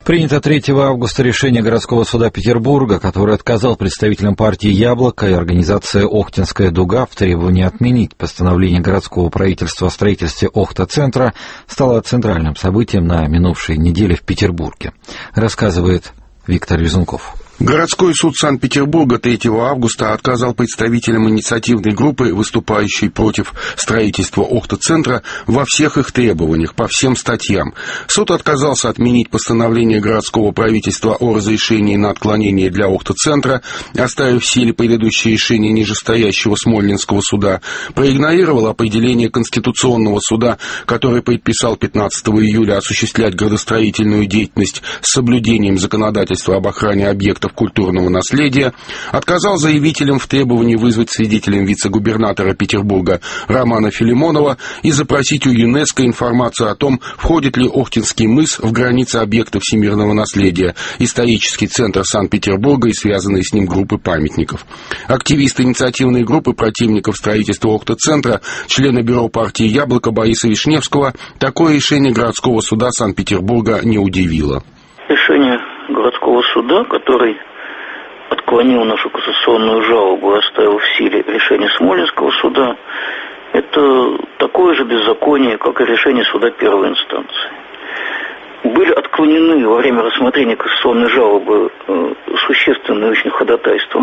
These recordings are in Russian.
Принято 3 августа решение городского суда Петербурга, который отказал представителям партии «Яблоко» и организации «Охтинская дуга» в требовании отменить постановление городского правительства о строительстве Охта-центра, стало центральным событием на минувшей неделе в Петербурге, рассказывает Виктор Резунков. Городской суд Санкт-Петербурга 3 августа отказал представителям инициативной группы, выступающей против строительства Охта-центра, во всех их требованиях, по всем статьям. Суд отказался отменить постановление городского правительства о разрешении на отклонение для Охта-центра, оставив в силе предыдущее решение нижестоящего Смольнинского суда, проигнорировал определение Конституционного суда, который предписал 15 июля осуществлять градостроительную деятельность с соблюдением законодательства об охране объектов культурного наследия, отказал заявителям в требовании вызвать свидетелем вице-губернатора Петербурга Романа Филимонова и запросить у ЮНЕСКО информацию о том, входит ли Охтинский мыс в границы объекта всемирного наследия, исторический центр Санкт-Петербурга и связанные с ним группы памятников. Активисты инициативной группы противников строительства Охта-центра, члены бюро партии «Яблоко» Бориса Вишневского, такое решение городского суда Санкт-Петербурга не удивило. Решение городского суда, который отклонил нашу кассационную жалобу и оставил в силе решение Смольнинского суда, это такое же беззаконие, как и решение суда первой инстанции. Были отклонены во время рассмотрения кассационной жалобы существенные очень ходатайства.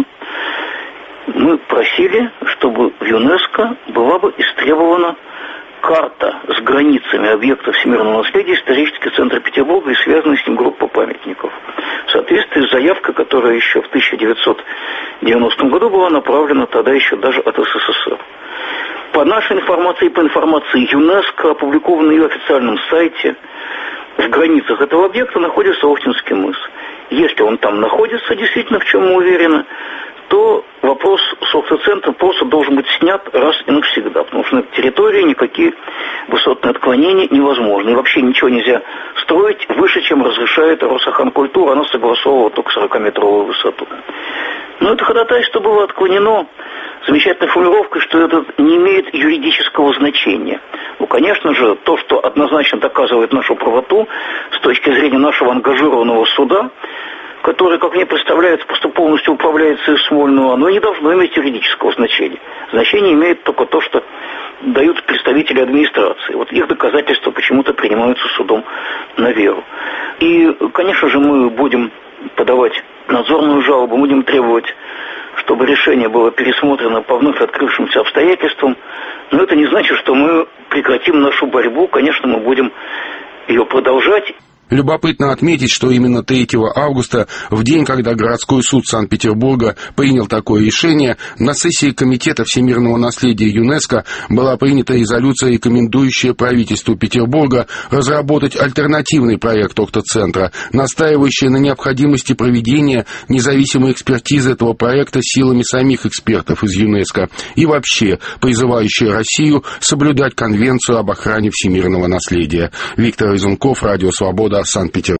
Мы просили, чтобы в ЮНЕСКО была бы истребована карта с границами объектов всемирного наследия, исторический центр Петербурга и связанная с ним группа памятников. В соответствии с заявкой, которая еще в 1990 году была направлена тогда еще даже от СССР. По нашей информации и по информации ЮНЕСКО, опубликованной на ее официальном сайте, в границах этого объекта находится Охтинский мыс. Если он там находится, действительно, в чем мы уверены, то вопрос с Охта-центром просто должен быть снят раз и навсегда, потому что на этой территории никакие высотные отклонения невозможны. И вообще ничего нельзя строить выше, чем разрешает Росаханкультура, она согласовывала только 40-метровую высоту. Но это ходатайство было отклонено замечательной формулировкой, что это не имеет юридического значения. Ну, конечно же, то, что однозначно доказывает нашу правоту с точки зрения нашего ангажированного суда, который, как мне представляется, просто полностью управляется из Смольного, оно не должно иметь юридического значения. Значение имеет только то, что дают представители администрации. Вот их доказательства почему-то принимаются судом на веру. И, конечно же, мы будем подавать надзорную жалобу, будем требовать, чтобы решение было пересмотрено по вновь открывшимся обстоятельствам. Но это не значит, что мы прекратим нашу борьбу. Конечно, мы будем ее продолжать. Любопытно отметить, что именно 3 августа, в день, когда городской суд Санкт-Петербурга принял такое решение, на сессии Комитета всемирного наследия ЮНЕСКО была принята резолюция, рекомендующая правительству Петербурга разработать альтернативный проект Охта-центра, настаивающая на необходимости проведения независимой экспертизы этого проекта силами самих экспертов из ЮНЕСКО и вообще призывающая Россию соблюдать Конвенцию об охране всемирного наследия. Виктор Резунков, Радио Свобода, Санкт-Петербург.